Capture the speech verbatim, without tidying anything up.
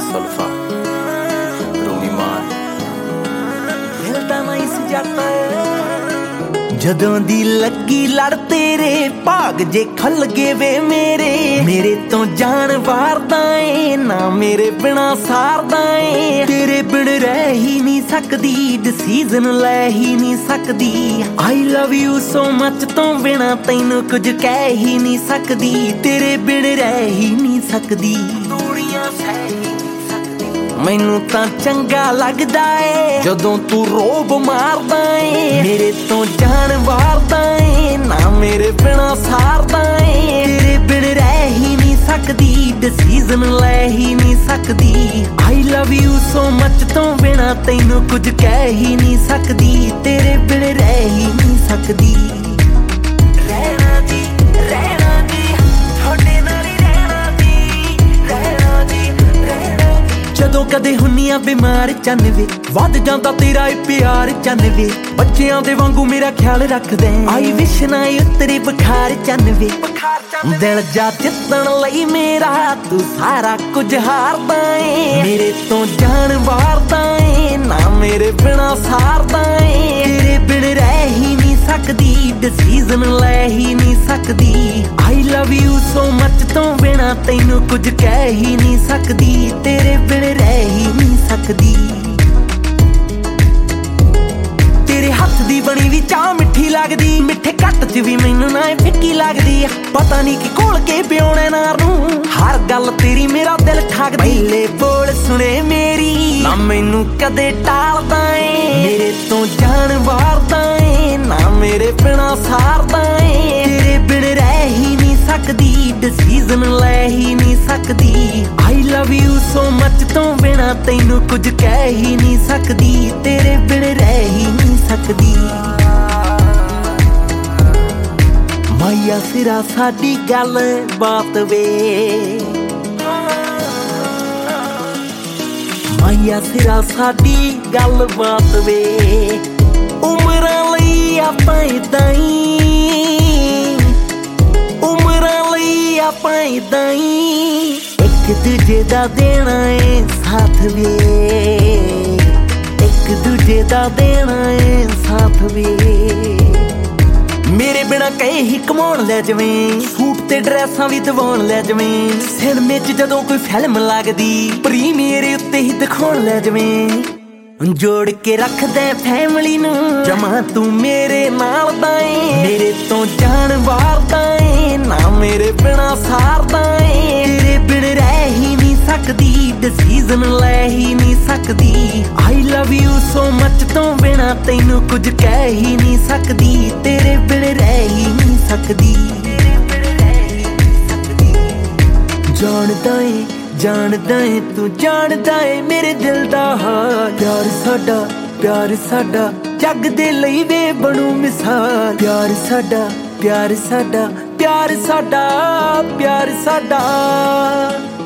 सुल्फा रूमी मान मिलता नहीं इस जट जदों दी लगी लड़ तेरे भाग जे खल गए वे मेरे मेरे तो जान वारदा ए ना मेरे बिना सारदा ए तेरे बिन रह ही नहीं सकदी डिसीजन ले ही नहीं सकदी I love you so much तो बिना तैनू कुछ कह ही नहीं सकदी तेरे बिन रह ही नहीं सकदी दूरियां सह मैनू तां चंगा लगदा ए जदों तू रोब मारदा ए मेरे तो जान वारदा ए ना मेरे बिना सारदा ए तेरे बिन रह ही नहीं सकदी डिसीजन ले ही नहीं सकदी I love you so much तो बिना तैनू कुछ कह ही नहीं सकदी तेरे बिन रह ही नहीं सकदी रहना जी रहना जी थोड़े नाल ही रहना जी रहना जी रहना ਜਦੋਂ ਕਦੇ ਹੁੰਨੀਆਂ ਬਿਮਾਰ ਚੰਨ ਵੇ ਵੱਧ ਜਾਂਦਾ ਤੇਰਾ ਏ ਪਿਆਰ ਚੰਨ ਵੇ ਬੱਚਿਆਂ ਦੇ ਵਾਂਗੂ ਮੇਰਾ ਖਿਆਲ ਰੱਖਦੇ ਆਈ ਵਿਸ਼ ਨਾ ਉਤਰੇ ਬੁਖਾਰ ਚੰਨ ਵੇ ਦਿਲ ਜਾ ਜਿੱਤਣ ਲਈ ਮੇਰਾ ਤੂੰ ਸਾਰਾ ਕੁਝ ਹਾਰਦਾ ਏ ਮੇਰੇ ਤੋਂ ਜਾਨ ਵਾਰਦਾ ਏ ਨਾ ਮੇਰੇ ਬਿਨਾ ਸਾਰਦਾ ਏ ਤੇਰੇ ਬਿਨ ਰਹਿ ਹੀ ਨਹੀਂ ਸਕਦੀ ਡਿਸੀਜ਼ਨ ਲੈ ਹੀ ਨਹੀਂ ਸਕਦੀ ਆਈ ਲਵ ਯੂ ਸੋ ਮਚ ਤੋਂ ਬਿਨਾ ਤੈਨੂੰ ਕੁਝ ਕਹਿ ਹੀ ਨਹੀਂ ਸਕਦੀ ਤੇਰੇ ਬਿਨ ਰਹਿ ਹੀ ਨਹੀਂ ਸਕਦੀ ਤੇਰੇ ਹੱਥ ਦੀ ਬਣੀ ਵੀ ਚਾਹ ਮਿੱਠੀ ਲੱਗਦੀ ਮਿੱਠੇ ਘੱਟ ਚ ਵੀ ਮੈਨੂੰ ਨਾ ਫਿੱਕੀ ਲੱਗਦੀ ਪਤਾ ਨਹੀਂ ਕਿ ਘੋਲ ਕੇ ਪਿਉਣੇ ਨਾਰ ਨੂੰ ਹਰ ਗੱਲ ਤੇਰੀ ਮੇਰਾ ਦਿਲ ਠਾਕਦੀ ਪਹਿਲੇ ਬੋਲ ਸੁਣੇ ਮੇਰੀ ਨਾ ਮੈਨੂੰ ਕਦੇ ਟਾਲਦਾ ਏ ਮੇਰੇ ਤੋਂ ਜਾਨ ਵਾਰਦਾ ਏ ਨਾ ਮੇਰੇ ਬਿਨਾ ਸਾਰਦਾ ਏ ਤੇਰੇ ਬਿਨ ਰਹਿ ਹੀ ਨਹੀਂ ਸਕਦੀ ਡਿਸੀਜ਼ਨ ਲੈ ਹੀ ਨਹੀਂ ਸਕਦੀ ਆਈ ਲਵ ਯੂ ਸੋ ਮਚ ਤੋਂ ਬਿਨਾ ਤੈਨੂੰ ਕੁਝ ਕਹਿ ਹੀ ਨਹੀਂ ਸਕਦੀ ਤੇਰੇ ਬਿਨ ਰਹਿ ਹੀ ਨਹੀਂ ਸਕਦੀ ਮਾਇਆ ਸਿਰਾ ਸਾਡੀ ਗੱਲ ਬਾਤ ਵੇ ਮਾਇਆ ਸਿਰਾ ਸਾਡੀ ਗੱਲ ਬਾਤ ਵੇ ਉਮਰਾਂ ਲਈ ਆਪਾਂ ਇਦਾਂ ਹੀ ਉਮਰਾਂ ਲਈ ਆਪਾਂ ਇਦਾਂ ਹੀ ਇੱਕ ਦੂਜੇ ਦਾ ਦੇਣਾ ਏ ਸਾਥ ਵੇ ਇੱਕ ਦੂਜੇ ਦਾ ਦੇਣਾ ਏ ਸਾਥ ਵੇ ਮੇਰੇ ਬਿਨਾ ਕਹੇ ਹੀ ਕਮਾਉਣ ਲੈ ਜਵੇਂ ਸੂਟ ਤੇ ਡਰੈਸਾਂ ਵੀ ਦਵਾਉਣ ਲੈ ਜਵੇਂ ਸਿਨੇਮੇ 'ਚ ਜਦੋਂ ਕੋਈ ਫਿਲਮ ਲੱਗਦੀ ਪ੍ਰੀਮੀਅਰ ਉੱਤੇ ਹੀ ਦਿਖਾਉਣ ਲੈ ਜਵੇਂ ਜੋੜ ਕੇ ਰੱਖਦੇ ਫੈਮਿਲੀ ਨੂੰ ਜਮਾ ਤੂੰ ਮੇਰੇ ਨਾਲ ਦਾ ਏ ਮੇਰੇ ਤੋਂ ਜਾਨ ਵਾਰਦਾ ਏ ਨਾ ਮੇਰੇ ਬਿਨਾ ਸਾਰਦਾ ਏ ਤੇਰੇ ਬਿਨ ਰਹਿ ਹੀ ਨਹੀਂ ਸਕਦੀ ਡਿਸੀਜ਼ਨ ਲੈ ਹੀ ਨਹੀਂ ਸਕਦੀ ਆਈ ਲਵ ਯੂ ਸੋ ਮਚ ਤੋਂ ਬਿਨਾ ਤੈਨੂੰ ਕੁਝ ਕਹਿ ਹੀ ਨਹੀਂ ਸਕਦੀ ਤੇਰੇ ਬਿਨ ਰਹਿ ਹੀ ਨਹੀਂ ਸਕਦੀ ਜਾਣਦਾ ਏ ਜਾਣਦਾ ਏ ਤੂੰ ਜਾਣਦਾ ਏ ਮੇਰੇ ਦਿਲ ਦਾ ਹਾਲ ਪਿਆਰ ਸਾਡਾ ਪਿਆਰ ਸਾਡਾ ਜੱਗ ਦੇ ਲਈ ਵੇ ਬਣੂ ਮਿਸਾਲ ਪਿਆਰ ਸਾਡਾ ਪਿਆਰ ਸਾਡਾ ਪਿਆਰ ਸਾਡਾ ਪਿਆਰ ਸਾਡਾ